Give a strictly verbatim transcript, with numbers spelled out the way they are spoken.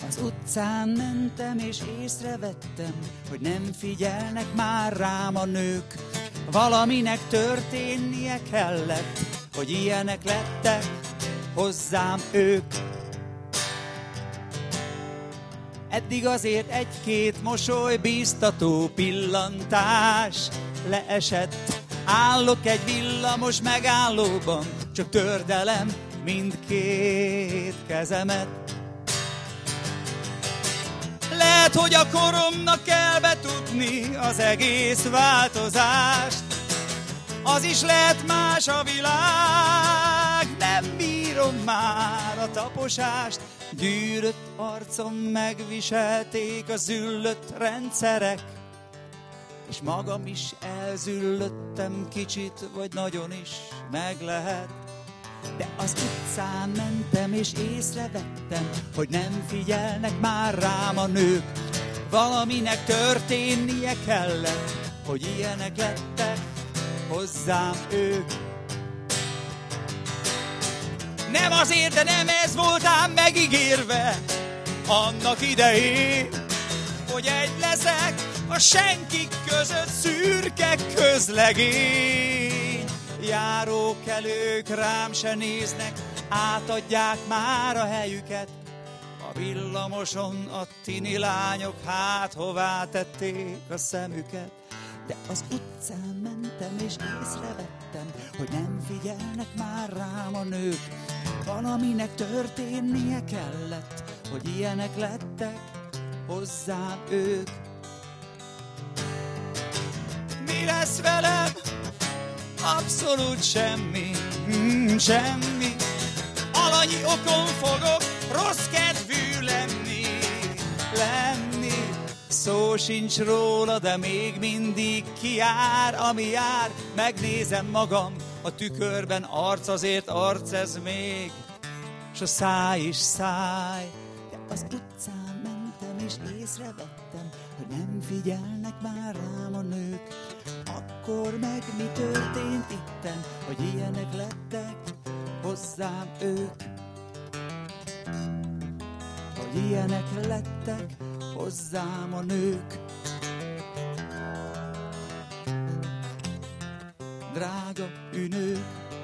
Az utcán mentem és észrevettem, hogy nem figyelnek már rám a nők. Valaminek történnie kellett, hogy ilyenek lettek hozzám ők. Eddig azért egy-két mosoly, bíztató pillantás leesett. Állok egy villamos megállóban, csak tördelem mindkét kezemet. Lehet, hogy a koromnak kell betudni az egész változást. Az is lehet más a világ, nem bírom már a taposást. Gyűrött arcom megviselték a züllött rendszerek, és magam is elzüllöttem kicsit, vagy nagyon is meg lehet. De az utcán mentem és észrevettem, hogy nem figyelnek már rám a nők. Valaminek történnie kellett, hogy ilyenek lettek hozzám ők. Nem azért, de nem ez volt ám megígérve annak idején, hogy egy leszek a senkik között szürke közlegény. Járókelők rám se néznek, átadják már a helyüket. A villamoson a tini lányok hát hová tették a szemüket. De az utcán mentem és észrevettem, hogy nem figyelnek már rám a nők. Valaminek történnie kellett, hogy ilyenek lettek hozzám ők. Mi lesz velem? Abszolút semmi, mm, semmi. Alanyi okon fogok rossz kedvű lenni, lenni. Szó sincs róla, de még mindig kijár, ami jár. Megnézem magam a tükörben, arc azért arc ez még, s a száj is száj. De az utcán mentem és észrevettem, hogy nem figyelnek már rám a nők. Akkor meg mi történt itten, hogy ilyenek lettek hozzám ők. Hogy ilyenek lettek hozzám a nők. Drága ünők,